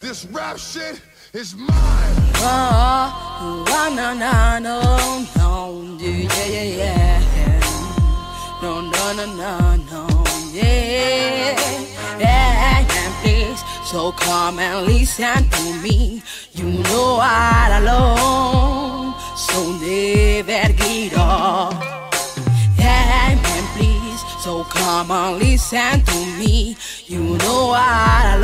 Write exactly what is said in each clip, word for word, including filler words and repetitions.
This rap shit is mine. Oh, oh, no, no, no, no, yeah, yeah, yeah. No, no, no, no, no, yeah, yeah, yeah, please. So come and listen to me. You know I'm alone, so never get up. Yeah, man, please. So come and listen to me. You know I'm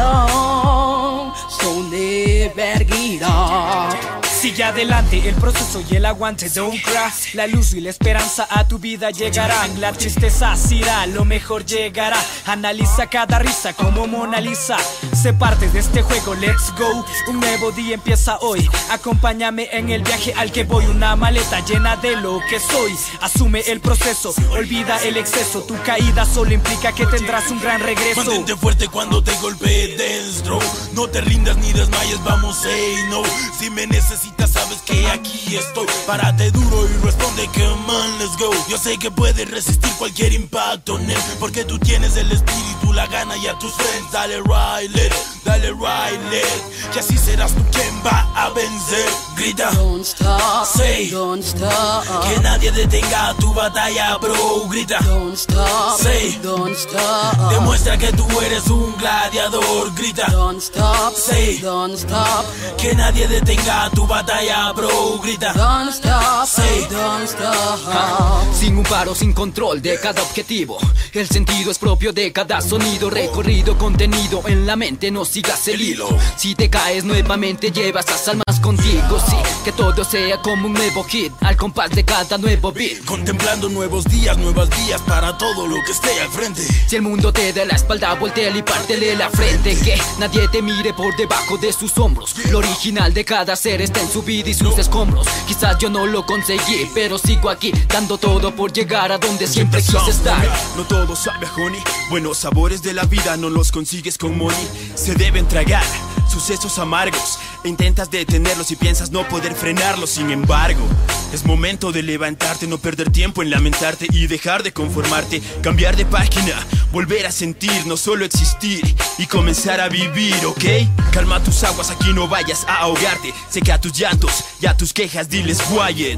alone, so never get up. Sigue adelante, el proceso y el aguante, don't cry. La luz y la esperanza a tu vida llegarán. La tristeza se irá, lo mejor llegará. Analiza cada risa como Mona Lisa. Sé parte de este juego, let's go. Un nuevo día empieza hoy. Acompáñame en el viaje al que voy. Una maleta llena de lo que soy. Asume el proceso, olvida el exceso. Tu caída solo implica que tendrás un gran regreso. Mantente fuerte cuando te golpee dentro. No te rindas ni desmayes, vamos, say no. Si me necesitas sabes que aquí estoy. Párate duro y responde que man, let's go. Yo sé que puedes resistir cualquier impacto, Nel, porque tú tienes el espíritu, la gana y a tus friends. Dale ride it, dale ride it, que así serás tú quien va a vencer. Grita, Don't stop, say, don't stop. que nadie detenga tu batalla, bro. Grita, Don't stop, say, don't stop. demuestra que tú eres un gladiador. Grita, Don't stop, say, don't stop. que nadie detenga tu batalla, bro. Grita, Don't stop, say, don't stop. Sin un paro, sin control de cada objetivo. El sentido es propio de cada sonido. Recorrido, contenido en la mente, no sigas el hilo. Si te caes nuevamente llevas las almas contigo. Sí, que todo sea como un nuevo hit al compás de cada nuevo beat. contemplando nuevos días, nuevas vías para todo lo que esté al frente. Si el mundo te da la espalda, voltéale y pártele la frente. Que nadie te mire por debajo de sus hombros. Lo original de cada ser está en su vida y sus escombros. Quizás yo no lo conseguí, pero sigo aquí dando todo por llegar a donde siempre quise estar. No todo sabe a honey. Buenos sabores de la vida no los consigues con money. Se deben tragar sucesos amargos e intentas detenerlos y piensas no poder frenarlos. Sin embargo, es momento de levantarte, no perder tiempo en lamentarte y dejar de conformarte. Cambiar de página, volver a sentir, no solo existir y comenzar a vivir, ¿ok? Calma tus aguas, aquí no vayas a ahogarte. Seca tus llantos y a tus quejas diles quiet.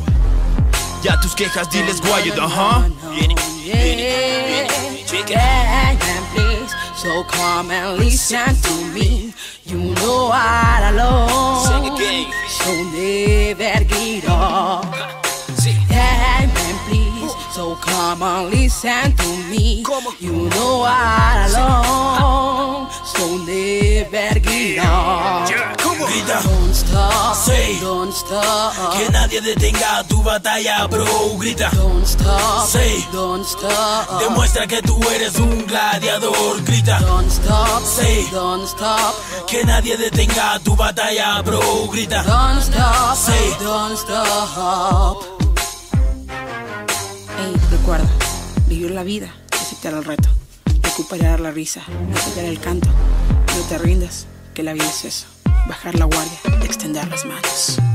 Ya tus quejas diles quiet, ajá. Yeah, yeah, please. So come and listen to me. You know I'm alone, Sing again. so never get up. Yeah, man, please. So come and listen to me. You know I'm alone, so never get up. Grita, Don't stop, say, don't stop. que nadie detenga tu batalla, bro. Grita, Don't stop, say, don't stop. demuestra que tú eres un gladiador. Grita, Don't stop, say, don't stop. que nadie detenga tu batalla, bro. Grita, Don't stop, say, don't stop. Ey, recuerda, vivir la vida, aceptar el reto, recuperar la risa, aceptar el canto. No te rindas, que la vida es eso. Bajar la guardia, extender las manos.